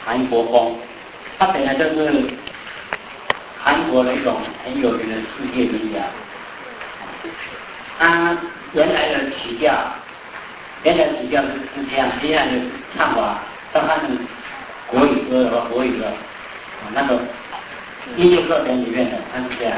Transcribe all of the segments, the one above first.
韩国风，它本来就是韩国的一种很有名的世界名谣。它原来的曲调是这样，接下来的唱法要换成国语歌的话，国语歌那个音乐课程里面的，它是这样。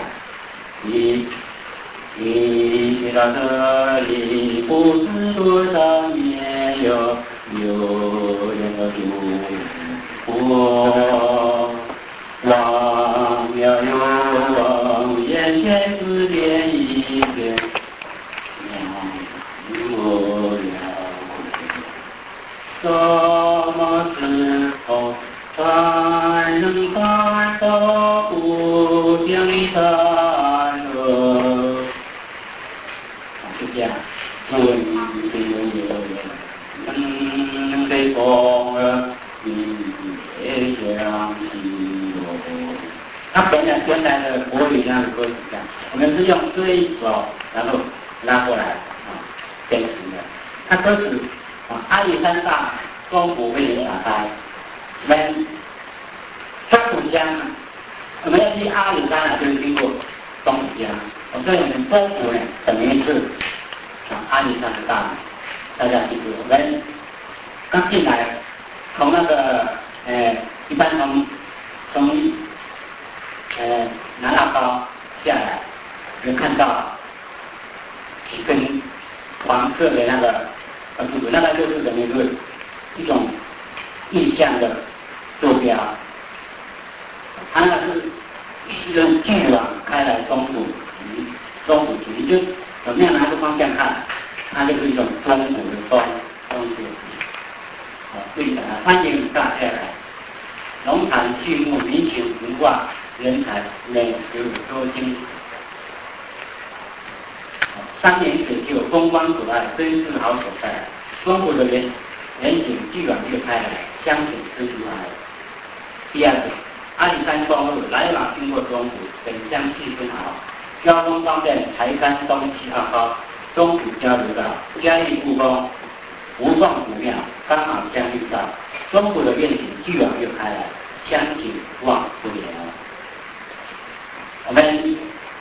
你到这里不知多少年，有人的祝福，忘了又忘，眼前只点一点，忘了什么时候才能看到故乡的山河？是这样，北风儿也响起我。它本来的国语那个歌是这样，我们是用这一首，然后拉过来编成的。它歌词阿里山上中府为你打开，我们中府乡，我们要去阿里山就是经过中府乡。所以我们中府呢，等于是阿里山的大门。大家记住，我们刚进来，从那个一般从南老高下来，就看到几根黄色的那个柱子，那个就是等于是一种意象的坐标。它那个是一个巨网开来中府局，就怎么样拿个方向看，它就是一种中府的中府。对的，欢迎大家来。农产畜牧、民情文化、人才、美食多精。3年水就风光可爱，真是好所在。中府的人景继往越开来，乡景真出来。第二个，阿里山公路来往经过中府，本乡气氛好，交通方便，台山东西2高，中府交流道，嘉义故宫、无凤古庙刚好相遇到，中府的愿景继往越开来，乡景望不了。我们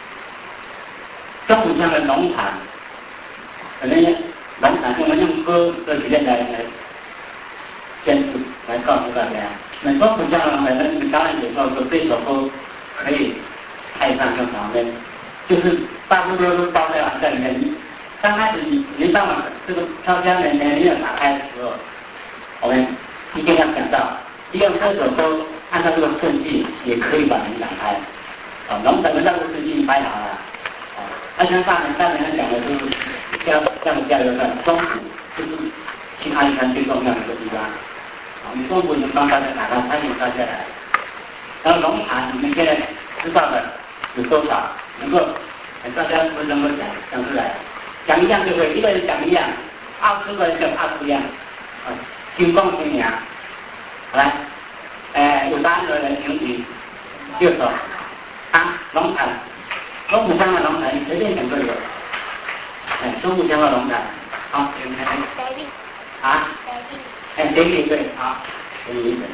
中府乡的农场，可能农场我们用歌这几天来宣示，来告诉大家。那中府乡的人当然也说这首歌可以派上用场面，就是大部分都包在里面。刚开始你到了这个超江的门要打开的时候，我们一定要想到，利用这首歌按照这个顺序也可以把门打开。农整个那个顺序摆好了。像大人讲的就是加油站，中府就是去阿里山最重要的一个地方。你中府能帮大家打开，欢迎大家来。然后农场你们现在知道的有多少？能够大家不能够讲出来。讲一样就会，一个人讲一样，20个人讲20样，听公听言。来，有答案的人请举右手。农场，中府乡的农场，你随便讲都有。中府乡的农场，好，请开。给你对，好，给你一个。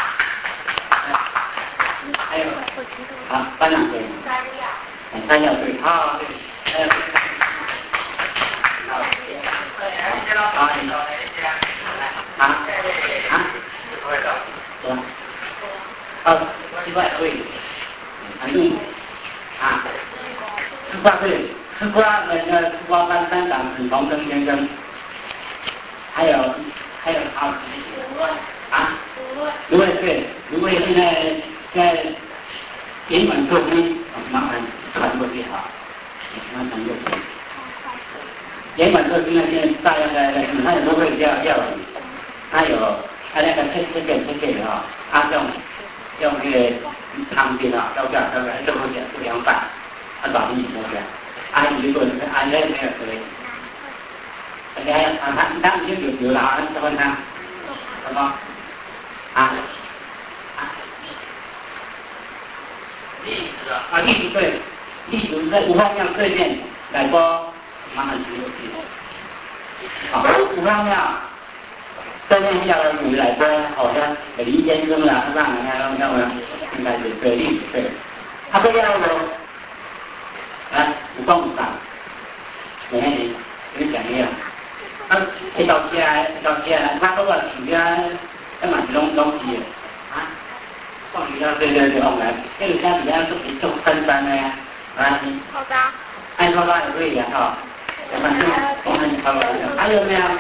还有，好，班长对。3要对，好，还有。18岁，18岁，吃瓜班班长沈同生先生，还有卢伟现在严管作风，麻烦传过去好，麻烦过去。严管特区呢，现在大家他也都会要你，他那个贴用那个汤边要都会讲不凉饭，他找你说的，如果那没有可以，他已经有了这问他，什么历史对，历史在武汉庙对面来过。麻烦请过去。武汉庙对面下的女来说，好像李先生啦，让应该是对立对。他不要咯，有讲唔上，你讲咩啊？去到车，他嗰個時啊，一問攏是嘅，放魚啊，對，放來，因為家而家都係做分山嘅， 好的。 按套拉就可以了哈。反正我們好了，還有沒有？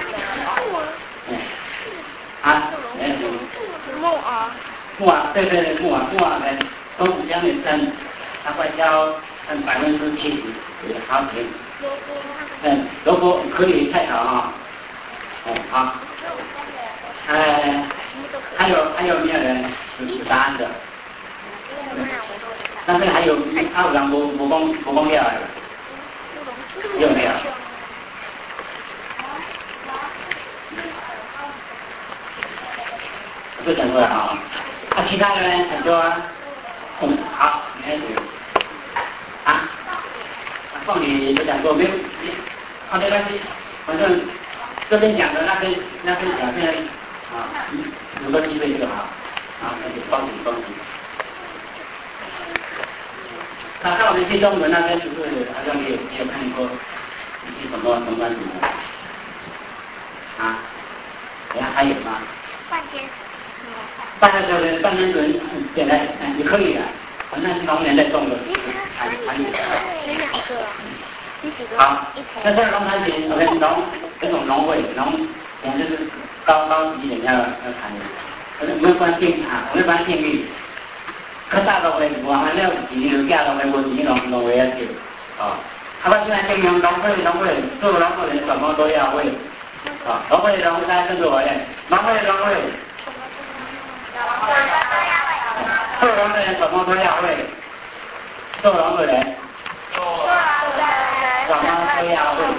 木啊。 木啊，對，木啊呢，都是這樣的生，它會教70%好甜。萝卜可以太好哈。好。还有没有人有答案的？但是还有有人无讲了的，有没有？不讲过了啊。其他的呢？很多啊。好，没问题。凤梨不讲过没有？没关系，反正这边讲的那边讲现在有个机会就好，那就恭喜。他到我们去中文那边是不是好像也有看过一些什么关系的？等下还有吗？半天轮简单也可以的，反正农年在种的，还有。好，那这龙潭田，OK，这种农会，可能就是高级一点要谈的，没关系没关系。可大到会，我们了几年加到会，我几农会要去，他们现在经营农会，做农会人什么都要会，农会大家跟着我嘞，农会，做农会人什么都要会，做农会人。什么都要会，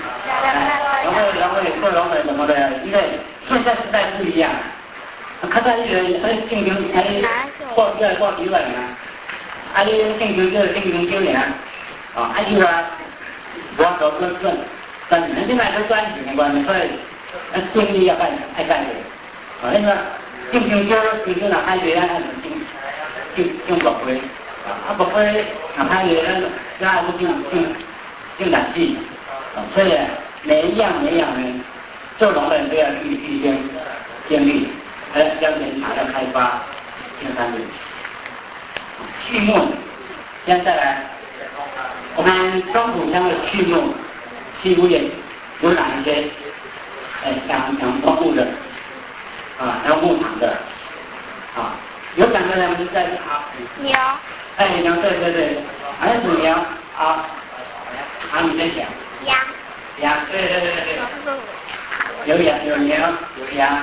农会什么的，因为现在时代不一样，看到一人竞争，过几万人你竞争就是竞争9年，就話我所不順，但係現在都賺錢嘅關係，所以精力要幹嘅，那個競爭啦，開學啦，競博會，博會開學啦，那就競難記，所以每一樣呢，做農人都要預先建立，要檢查要開發新產品。畜牧，現在來，我們中埔鄉的畜牧業有哪一些？養動物的，然後牧場的，有兩個人在牛。 牛，對，好像是牛你在講。羊，對，有羊有牛有羊。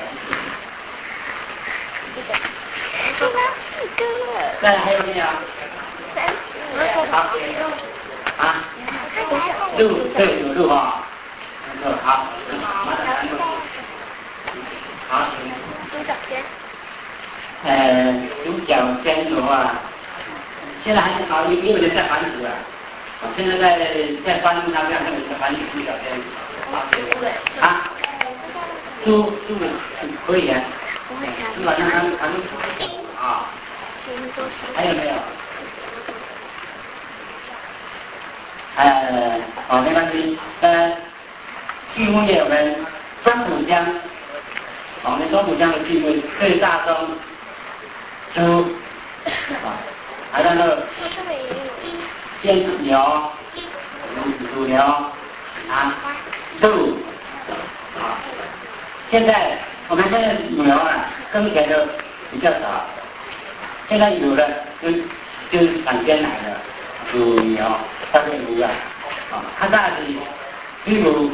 再還有沒有？好。鹿，對，有鹿好。好。猪角尖的話，現在還是好，也有人在繁殖了。現在在翻那邊還有一個繁殖豬角尖。豬可以啊。豬好像還還有沒有？沒關係。畜牧業我們中埔鄉，我們中埔鄉的畜牧最大宗豬，還有那個鮮牛、乳牛鹿。現在我們現在牛跟以前都比較少，現在有的就是產鮮奶的乳牛，特別牛啊，較早是比如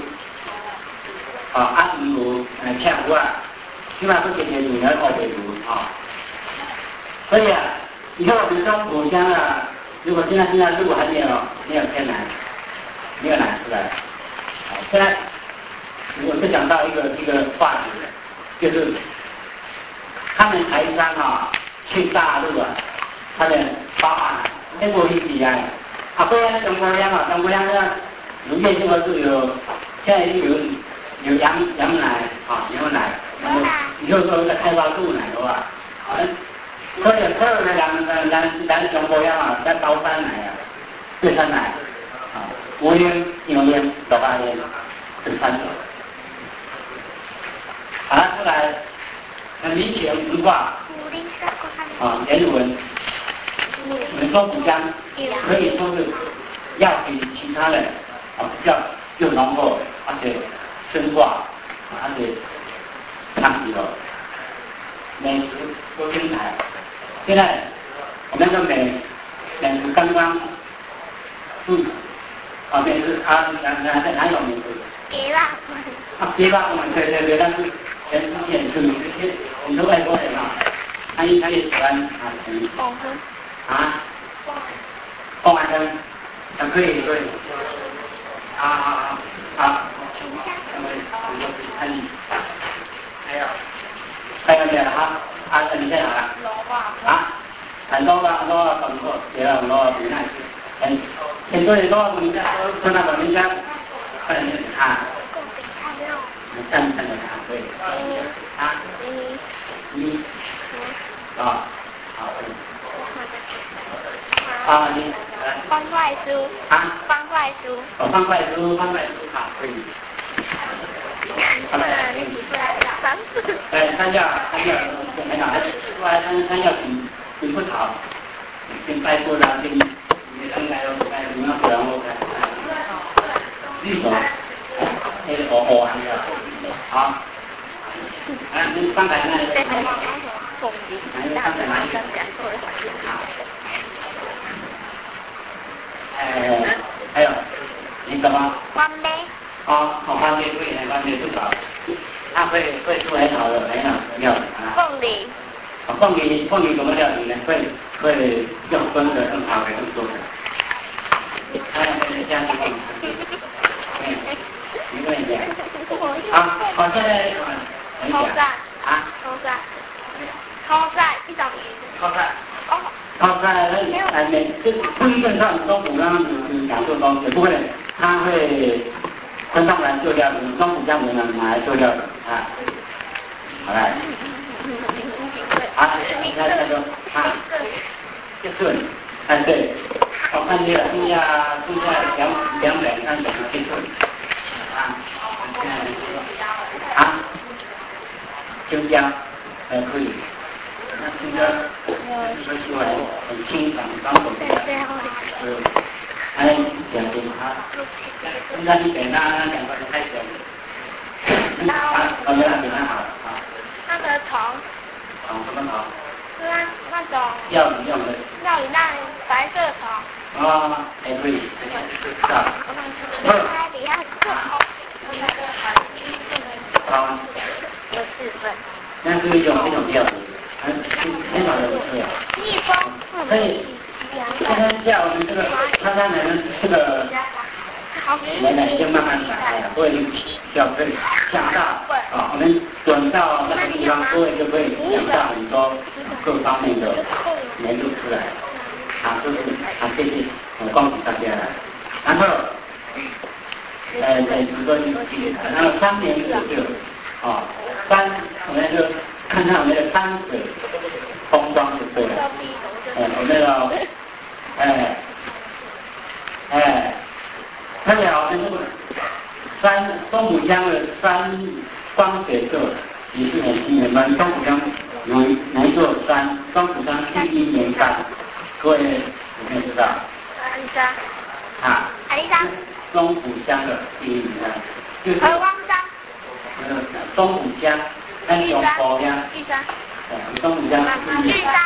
牛赤牛起碼都是乳牛或者乳所以以後我們中埔鄉如果現在鹿還沒有鮮奶，沒有奶出來，現在我就講到一個話題，就是他們台商去大陸他的包含那過一起來，不然中國鄉有業性的是現在有羊奶牛奶。 你就说在开发路来的话，所以咱中国呀，在高山来啊，对山来啊，无烟、有烟、老大烟，是三种。啊，出来很明显文化啊，人文，我们说古江可以说是要比其他的啊要浓厚，而且深化，而且长久。美食多精彩。现在我们的美食刚刚美食哪有美食？ 别啦。 别啦，对，但是全世界是很多外国人啊，他也喜欢凤凰灯，可以对。还有没有哈？你在哪啊？很多吧，别了，很多比那很多人都人家说那个人家看的对你方块酥方块酥好，可以。他要很好，他要挺不好，挺拜托啦，挺应该你要不然我绿手，我还要好，你刚才那个，还有你怎么？ 关杯。 番茄不少，它会出很好的料理啊。凤梨怎么料理呢？会用荤的更好的更多的。还有这样子，没问题。好，现在偷菜一种鱼。 偷菜这不一定像中古刚刚你讲做东西，不会，它会分上来做料理，中古江人拿来做料理啊。好来，那个就炖，对，我看这个剩下2两3两去炖青椒可以。那青椒说出来很清爽，刚口的。点它，那你给那2块太咸了。我给他好啊。 那个虫什么虫？ 是那种料理用的。 料理那白色虫。 可以。那是一种料理，很少人吃啊。所以今天下午我们这个他来的这个奶就慢慢来了，所以要可以想到我们转到那个地方，各位就可以想到很多各方面的元素出来就是谢谢恭喜大家了。然后很多然后3年就我们就看看我们的山水风光就对了。我们要看了我们东浦江的山光水色也是很吸引人。东浦江有哪一座山？东浦江第1名山，各位有没有知道？ 阿里山。 东浦江的第1名山，就是汪山。 东浦江，永福江。东浦江。 玉山。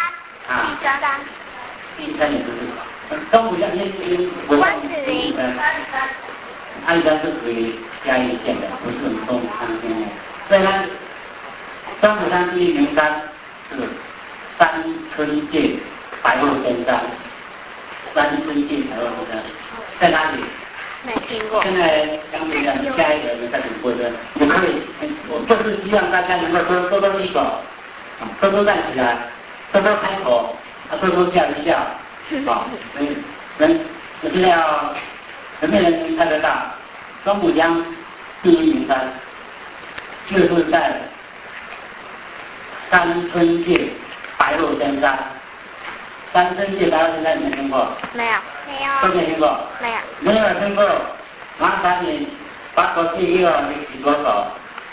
玉山也不是。东浦江关子岭。 阿里山是属于嘉义县的，不是东浦山县的。所以呢，东浦山第1名山是三春界白鹿仙山。三春界白鹿仙山在哪里？ 没听过。 现在相对讲嘉义人在主播的，也可以。我就是希望大家能够多多举手，多多站起来，多多开口，多多笑一笑。所以我现在有没有人看得到？东浦江第1名山，就是在三春界白鹿仙山。三春界白鹿仙山你没听过？ 没有，没有。 都没听过？ 没有。 没有听过，麻烦你把手机给我，你举左手。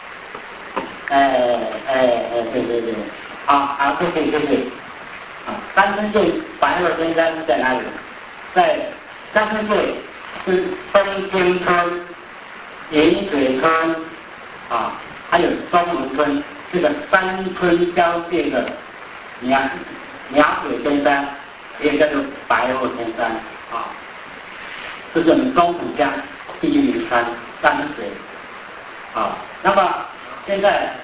对，好，谢谢。三春界白鹿仙山在哪里？在三春界是东京村、盐水村还有中武村这个三村交界的苗水仙山，也叫做白鹿仙山这是我们中埔乡第一名山山水那么现在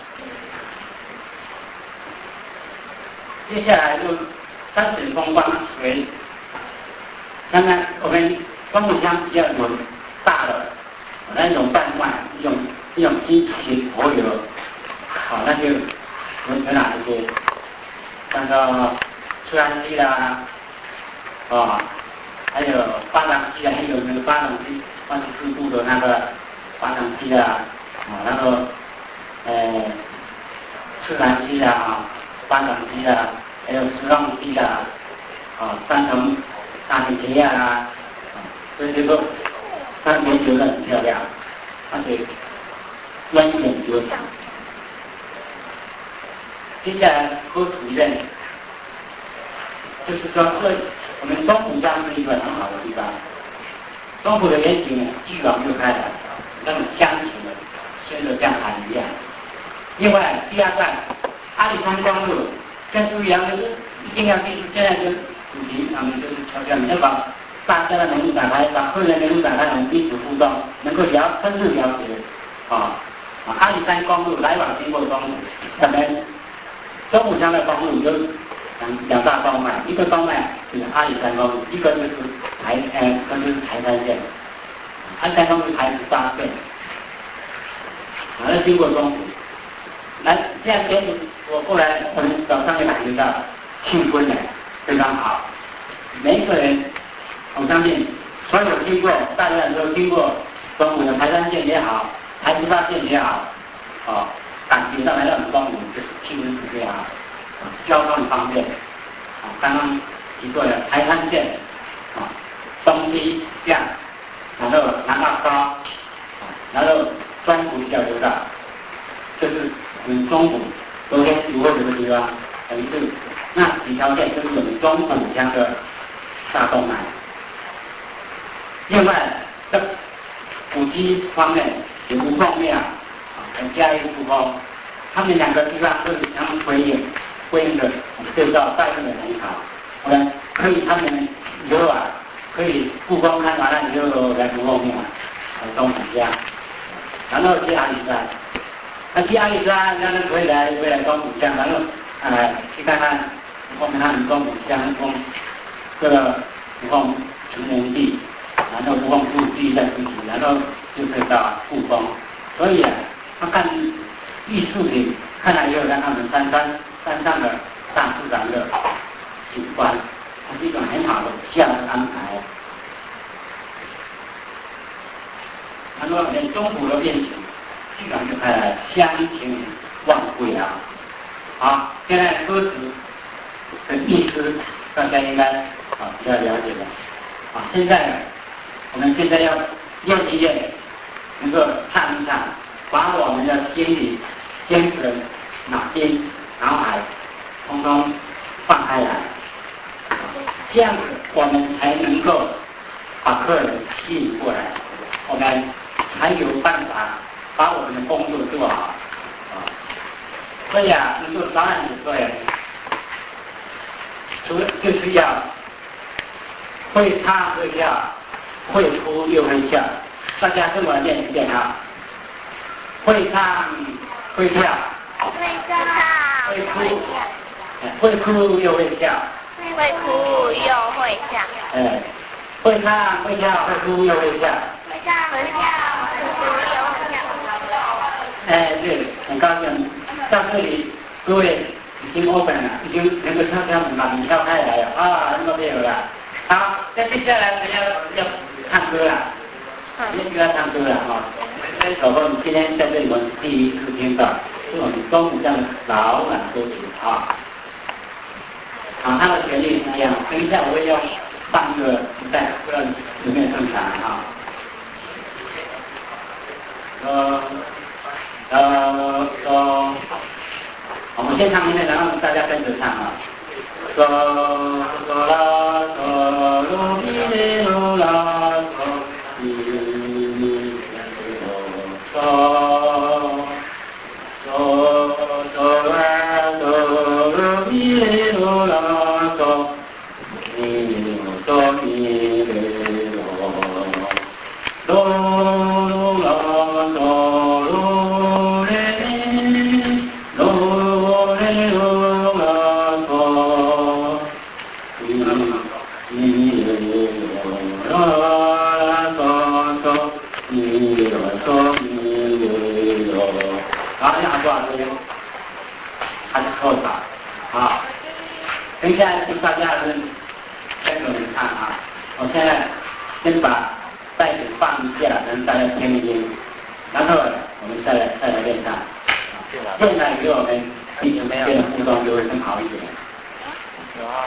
接下来就山水风光水。刚刚我们中埔乡比较有大的那种半贯一种激起河流那就有哪一些？像个赤安溪啦还有巴掌溪还有那个巴掌溪24度的那个巴掌溪然后赤安溪巴掌溪还有石浪溪三重大型田亚所以这个它研究得很漂亮，而且温泉流长。接下来科普一类，就是说我们中埔乡是一个很好的地方，中埔的原景一往就开了，那种乡情的，现在像海一样。另外第二站阿里山公路跟苏阳一定要记住，现在就主题他们就是强调你要把大家的能力打开，把个人能力打开，我们彼此互动，能够深入了解阿里山公路来往经过中埔，我们中埔乡的公路有两大动脉，一个动脉就是阿里山公路，一个就是台山线，阿里山公路台18线，经过中埔。来，这样子我后来我们早上也感觉到气氛呢非常好，每一个人我相信所有经过大家都经过中埔的台山线也好，台18线也好感觉到来到中埔就是气氛是非常好，交通方便刚刚提过的台山线东西向，然后南澳高然后中埔交流道，就是我们中埔昨天如果这个地方等于是那几条线就是我们中埔乡的大动脉。另外在古迹方面有吴凤庙跟嘉义故宫，他们两个地方都是相互辉映的，对照带动的很好。我们可以他们以后可以故宫看完了以后来吴凤庙来中埔乡，然后去阿里山。去阿里山，让人回来中埔乡，然后去看看我们他们中埔乡这个吴凤成年地，然后吴凤故居在一起，然后就可以到故宫。所以他看艺术品，看了以后让他们山上的大自然的景观，是一种很好的这样的安排。然后我们中埔的愿景。基本上就开来乡情万贵现在歌词的意思大家应该比较了解的现在我们现在要练一练，能够唱一唱，把我们的心里坚持脑海通通放开来，这样子我们才能够把客人吸引过来，我们才有办法把我们的工作做好所以能够招揽各位，就是要会唱会跳，会哭又会笑。大家跟我练一遍会唱会跳，会哭又会笑， 会哭又会笑。 会唱会跳，会哭又会笑。 会唱会跳，会哭又会笑。 对，很高兴到这里，各位已经 open 了，已经能够跳马上跳开来了那么没有了。好，那接下来我们要唱歌了，要唱歌了这首歌今天在这里我们第一次听到。 这种中午这样的老懒歌曲啊。好，它的旋律是这样，等一下我会用放一个磁带，不知道有没有正常啊？我们先唱一遍，然后大家跟着唱啊。嗦嗦啦嗦噜咪哩噜啦嗦咪咪嗦嗦嗦啦嗦噜咪哩噜啦嗦咪咪嗦咪哩噜噜噜啦嗦噜哩噜哩噜啦嗦咪哩噜啦嗦嗦咪哩嗦咪哩噜，然后这样多少声？还是后打啊？等一下，大家跟着我们看啊！我现在先把袋子放下，让大家听一听，然后我们再来练唱。现在给我们一直变得互动就会更好一点。有啊。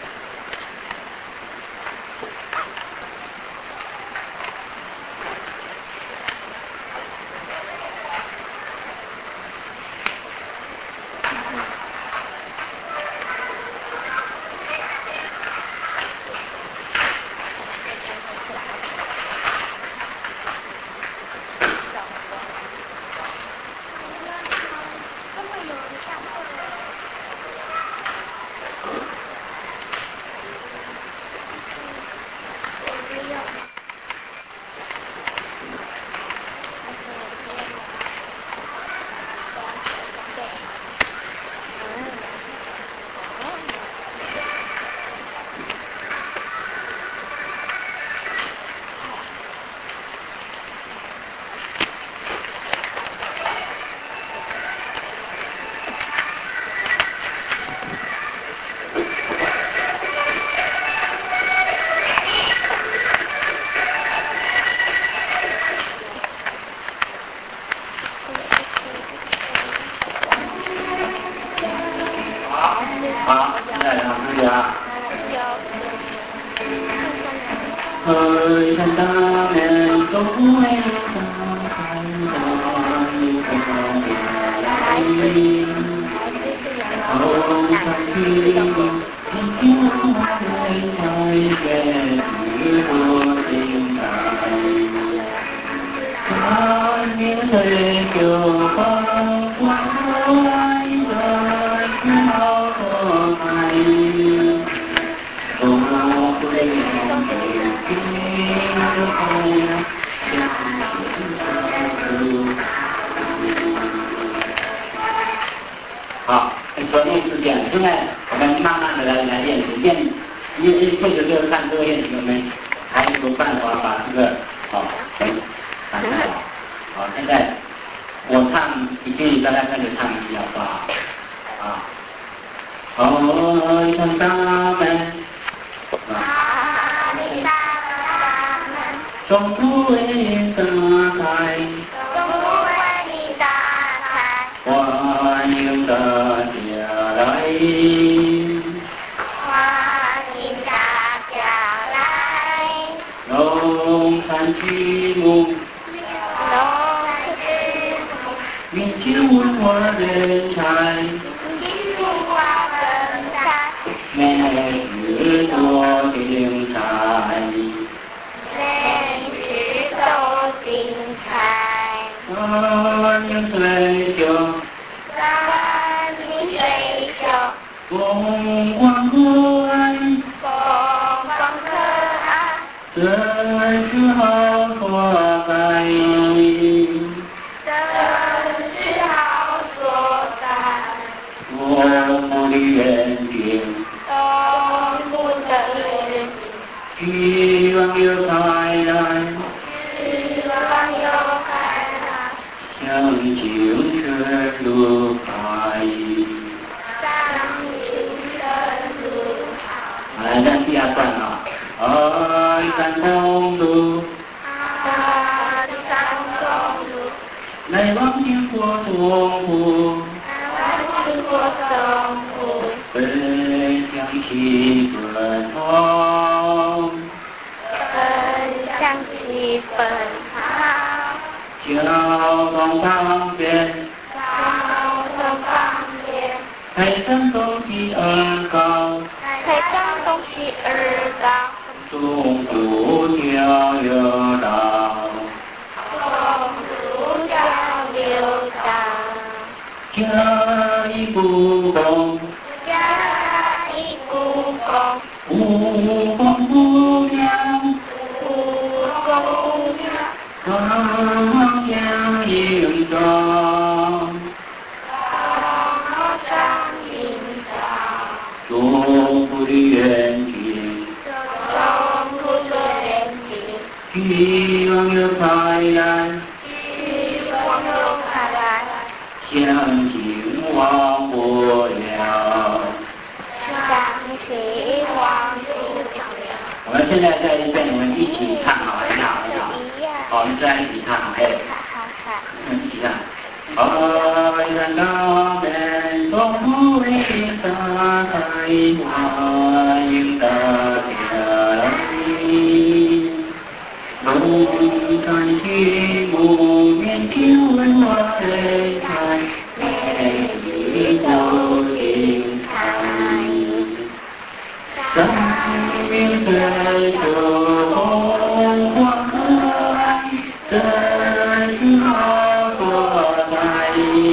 好，现在唱出去啊！看大门都不会打开的一个来，红上去你听我对台越多精彩，当年的酒吧我来的是好多爱，我会给你好，昨天是这样，现在我们慢慢的来练习，这个就是看这个练习我们还有办法把这个打下来。好，现在我唱一句，大家跟着唱一句，好不好？哦，看大门，总不为你打开，欢迎大家来，龙潭剧目，明镜文化人才，每日多精彩，欢迎退休，风光可爱，真是好花开，我不的园丁，希望又开来，像青春路开。来，看第二段啊，爱山公路， 来往经过东湖， 经过东湖， 奔向西奔跑， 向西奔跑， 交通方便， 交通方便， 台山东西而高， 台山东西而高， 中途交流道， 中途交流道， 嘉义故宫， 嘉义故宫， 故宫不亮， 故宫不亮， 高墙映照， 高张映照， 中国的远景， 中途的远景， 希望又开来， 希望又开来， 向今王国了。 向西望不了。 我们现在在跟你们一起唱好不好？好，我们再一起唱，哎，一起唱。爱人高门东为大海，欢迎大家来。龙山巨木面秋文花人开，美丽都精彩。生命在这红花开，真是好多彩。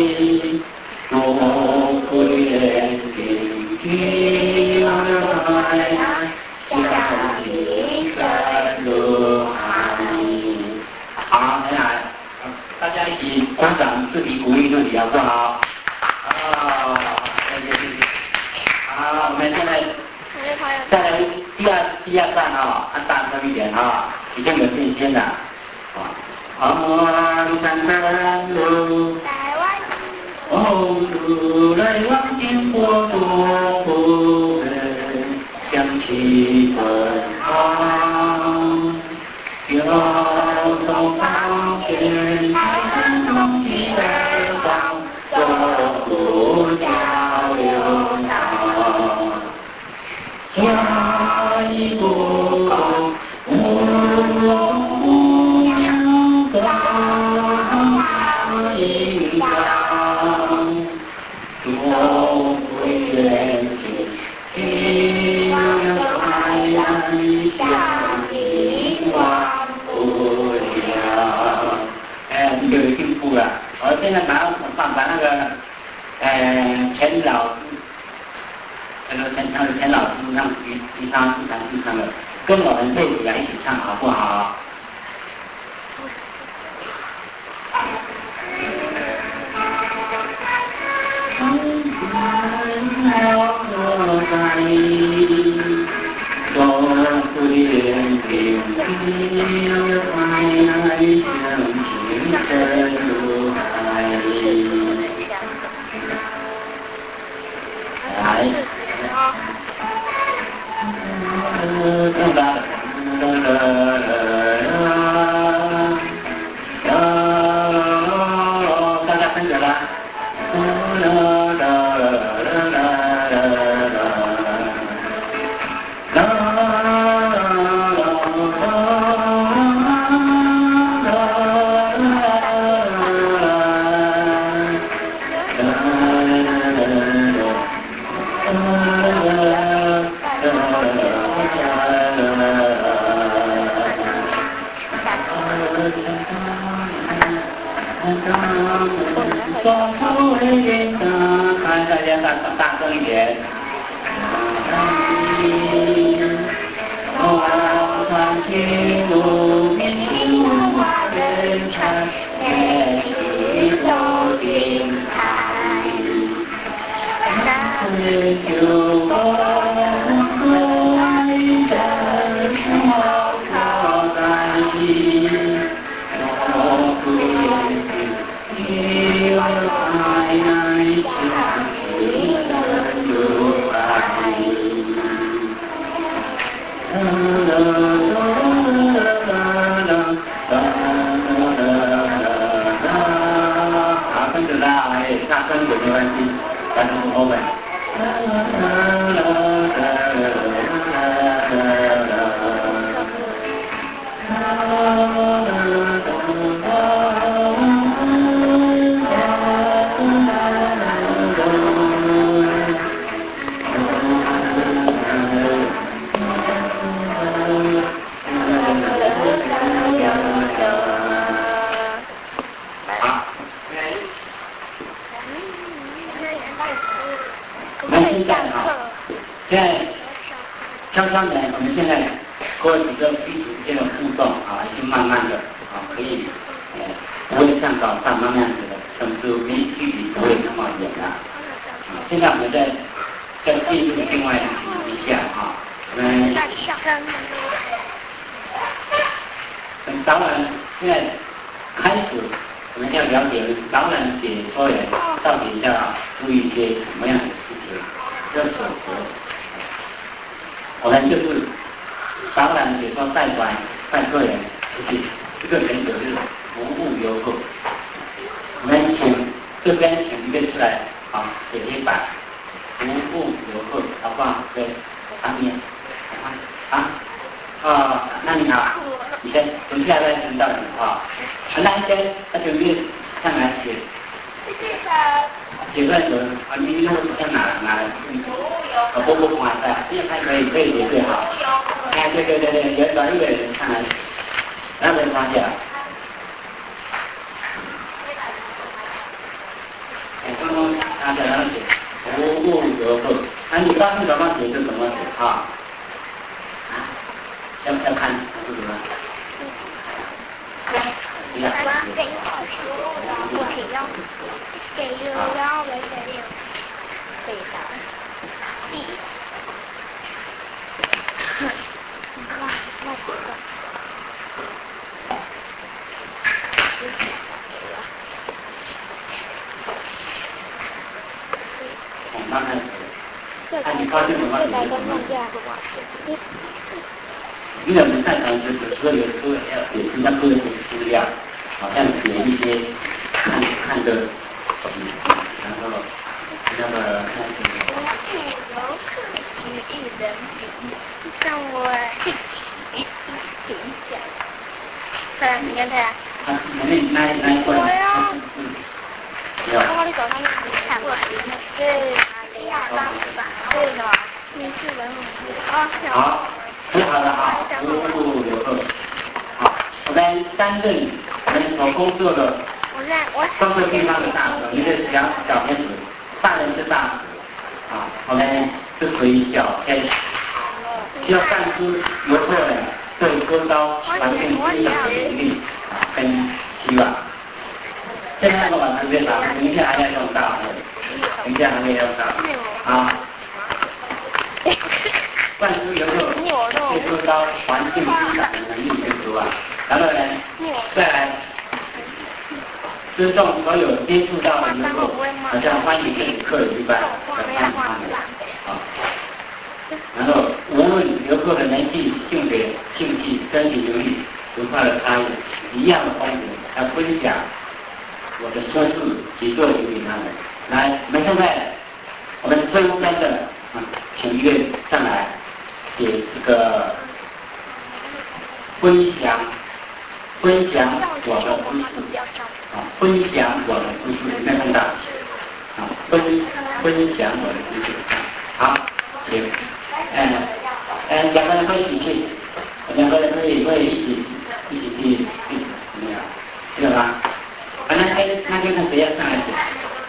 中国远景起了海，向你深入海。好，来来，大家一起观赏自己鼓励自己，好不好？谢谢。好，我们现在。再来第二站啊，按大声一点啊，已经有信心了。山山路，红树来往经过东湖，向西奔跑，交通方便，台山东西而高，东湖交流道。嘉义故宫，不鸟高映照，中国远景，夕阳海岸，向你望不了。哎，你有进步了。我现在把那个钱老陈老师让其他主唱去唱了，跟我们配起来一起唱好不好？大家跟着啦。双手为云打开，大家大声一点。望穿天路，面青花人开，美丽都精彩。南九宫，爱人好飘在我不愿意，我爱爱向你深入海。啦啦啦啦啦啦啦啦啦。 欧本。现在悄悄的，我们现在过几个彼此间的互动啊，就慢慢的啊，可以不会像早上那样子的，甚至离距离不会那么远了。现在我们再进入另外一项啊，我们导览现在开始，我们要了解导览解说员到底要注意一些什么样的事情，这是我们就是导览解说带团带客人，就是这个原则是服务游客。我们这边请一个出来啊，写一版服务游客，好不好？对，旁边那你好，你先等下再听到你啊。那一天他准备上来写段文啊，你那个在哪？不啊，在，现在可以写最好。哎，对，有找一个人上来，然后发现。刚刚他在那写服务游客，你当时怎么写就怎么写啊？要看是什么？看你高兴什么你就怎么因为我们擅长就是所有都要给人家做一些资料，好像写一些看的然后那个让我评价。对，你看看。 那一块。 我走他们看过，对，对的，没事的。 好，很好的啊，服务游客。好，我们担任我们所工作的工作地方的大使，你是小天使，大人是大使啊，我们是属于小天使，需要干出游客的对周遭环境欣赏的能力啊跟希望。现在我把这边打，等一下还要用到，等一下还会用到啊。灌输游客对周遭环境欣赏的能力跟希望，然后呢，再来尊重所有接触到的游客，好像欢迎旅客一般的欢迎他们啊。然后无论游客的年纪、性别、兴趣、身体能力、文化的差异，一样的风景来分享我的车子及作品给他们。来，我们现在我们中间的请一位上来写这个分享我的故事啊，分享我的故事，有没有看到？啊，分享我的故事。好，行。两个人可以一起去，两个人可以一起去，怎么样？知道吧？那天看谁要上来写。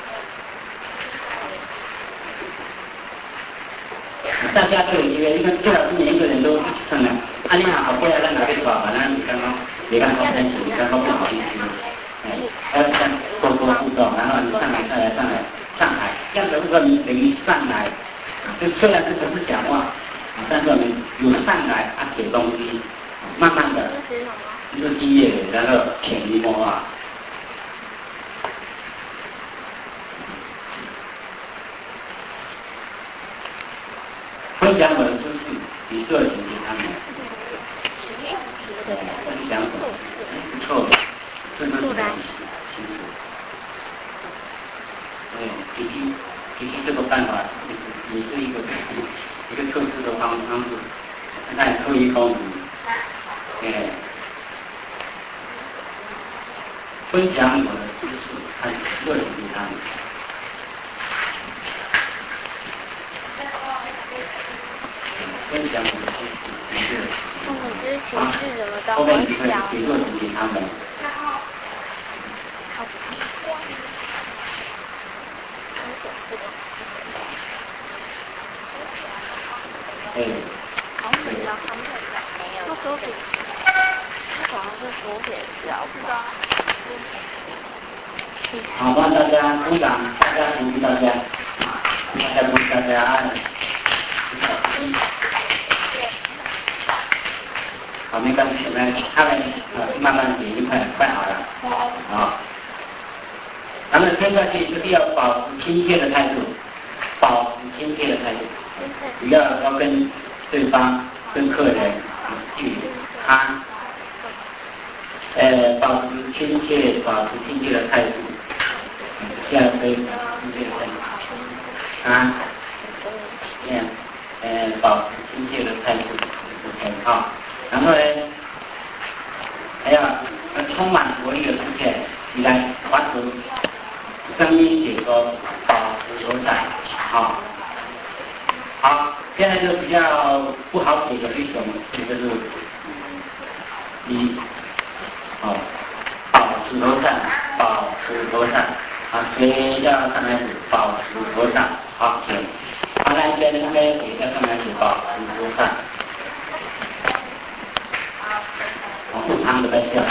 大家都有机会，最好是每一个人都上来。你好，不要让哪边跑，反正你看刚才你刚刚不好意思，要多互动，然后你上来，这样子如果你等于上来，就虽然这不是讲话，但是我们有上来写东西，慢慢的就是经验，然后潜移默化。分享我的知识与热情给他们，分享不错的，这个是很清楚。对，已经其实这个办法也是一个特殊的方式，但出于公平，分享我的知识和热情给他们。分享我的知识， 情绪怎么都很小。 给热情给他们。对。 好美啊！没有。手笔，好像是手笔标吧。 好，帮大家鼓掌，大家鼓励大家，大家鼓励大家。好，没关系，他们慢慢也就快好了。好，咱们跟下去就是要保持亲切的态度，保持亲切的态度，不要跟对方、跟客人去他保持亲切的态度，这样可以亲切的态度啊，这样保持亲切的态度很好。然后呢，还要充满活力的出现，你来保持声音解说，保持友善，好。好，现在就比较不好解的一种，就是你保持友善，保持友善啊，谁要上来是保持友善，好，行。好，那边也要上来是保持友善。他们在笑，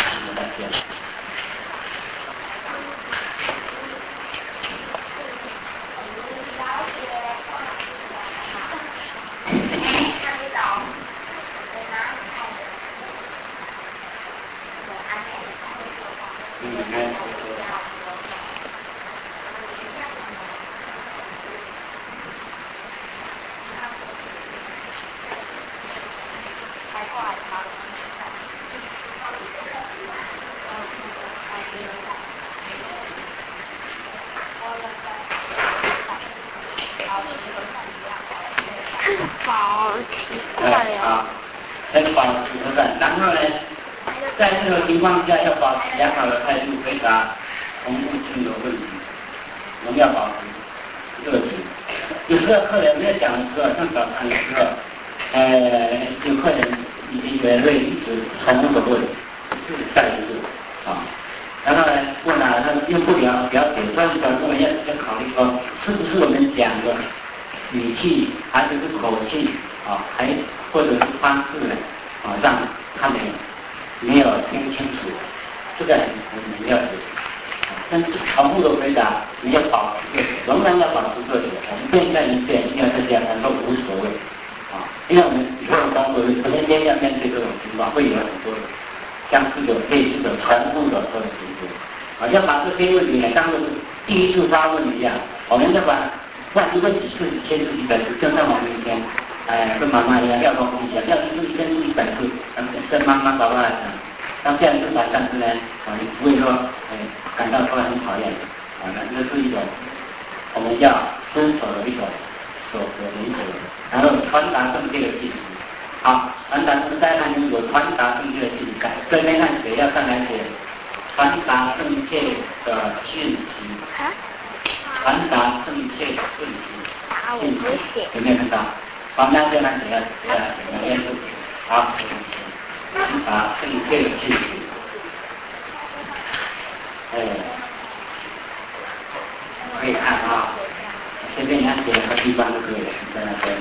好奇怪呀！ 保持友善，然后呢，在这个情况下要保持良好的态度回答同步性的问题，我们要保持热情。有时候客人没有讲的时候，像早餐的时候，有客人已经觉得会一直重复的问，下一次啊，然后呢问了他用不了解，所以我们要考虑说，是不是我们讲的语气还是口气啊，还或者是方式呢啊，让他们没有听清楚，这个很要紧。但是重复的回答，你要保持仍然要保持个性，一遍再一遍，一而再再而三都无所谓啊。因为我们以后的工作是天天要面对这种情况，会有很多相似的、类似的、重复的这种情况啊，要把这些问题呢当做是第一次发问一样，我们要把万一问几次、1000次、100次，就像我们以前跟妈妈一样，要沟通一下，要一次、1000次、100次，跟妈妈爸爸讲。当这样子但是呢，你不会说，感到说很讨厌，那是一种我们要遵守的一种所原则，然后传达正确的信息。好，传达再看有传达正确的信息，对面看谁要上来写传达正确的信息，传达正确的信息，有没有看到？好，那再看谁要哪边是好。传达正确的信息，可以看啊，这边你看写个地方就可以了，在那边。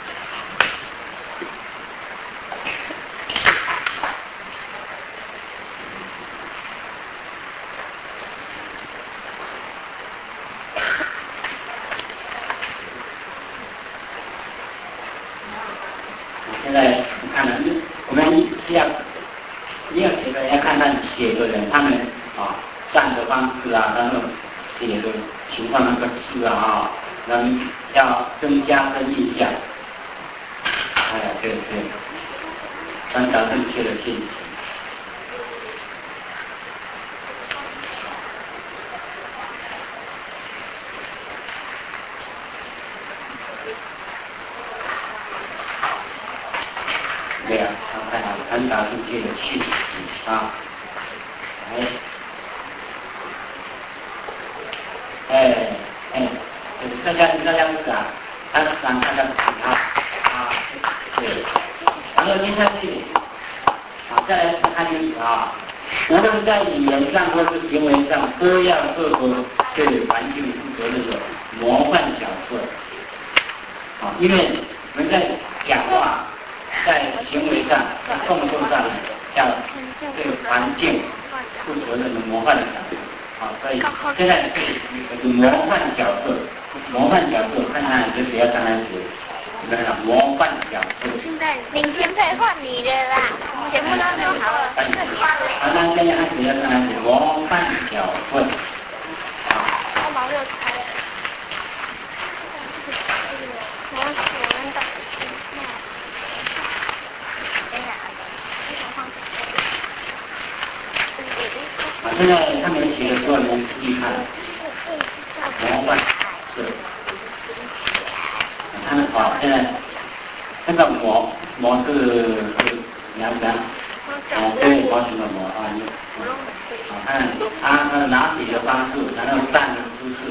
现在看了，我们你要写的要看看写的人，他们站的方式啊，然后写的情况那个字啊，能要增加的印象。对，传达正确的信息。 对啊，太好了，传达出去的讯息啊，大家是啊，他让大家对，然后接下去，再来看清楚啊，无论在语言上或是行为上，都要做出对环境负责任的模范角色。因为我们在讲话、在行为上、在动作上，要对环境负责任的模范角色。所以现在对模范角色，看看就不要刚开始那个模范角色。 现在明天可以换你的啦，节目当中好了。 好，那现在开始要刚开始模范角色。 我毛六开了。 现在他们写的时候，你注意看，模范是，他们现在这个模是你要讲，对模型的模啊，你看他拿笔的方式，然后站的姿势，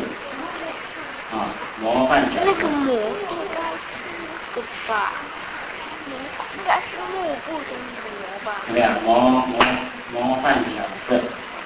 模范角色。 那个模不吧？应该是幕布中的模吧？ 对呀，模范角色。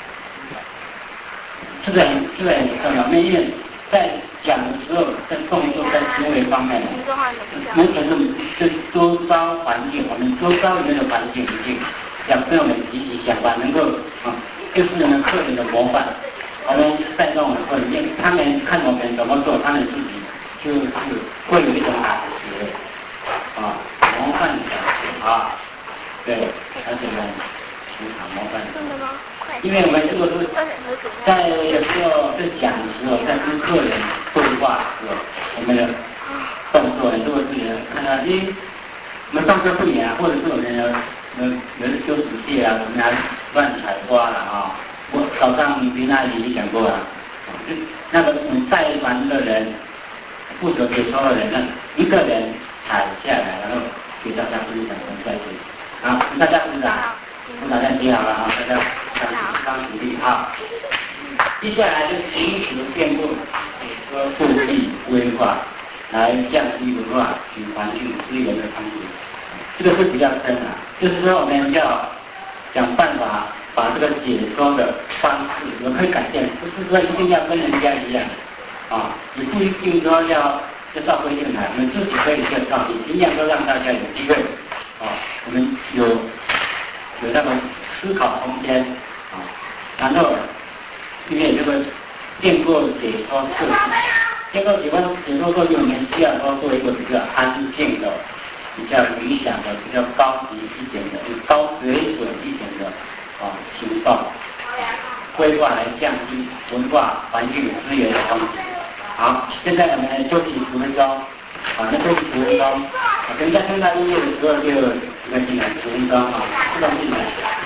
这个很重要，因为在讲的时候，在动作、在行为方面，我们是周遭环境，我们周遭里面的环境已经要跟我们息息相关，能够就是我们个人的模范。我们在这种过程中，他们看我们怎么做，他们自己就是会有一种感觉，模范角色对，而且呢，非常模范。因为我们这个是在有时候在讲的时候，在跟客人对话的时候，我们的动作呢，如果是看到我们动作不严，或者是我们丢纸屑啊，我们还乱采花了我早上你那里你讲过了，那个我们带团的人，负责给所有人，一个人采下来，然后给大家分享再见。大家鼓掌，大家记好了大家当鼓励接下来就平时变过和布局规划，来降低文化与环境资源的冲突。这个是比较深就是说我们要想办法把这个解说的方式也可以改变，不是说一定要跟人家一样你不一定说要照规定来，我们自己可以介绍，尽量都让大家有机会我们有那种思考空间然后因为这个经过解说课，经过解说课，我们需要做一个比较安静的、比较理想的、比较高级一点的、高水准一点的情报规划来降低文化环境资源的冲击。好，现在我们休息10分钟，那休息10分钟，等一下听到音乐的时候就进来10分钟自动进来，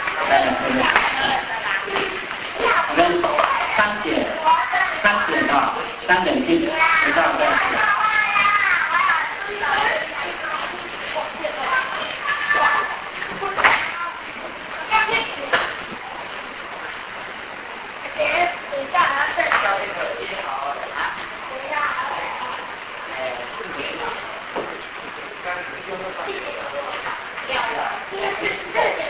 我们3点3点进，回到这里。 对。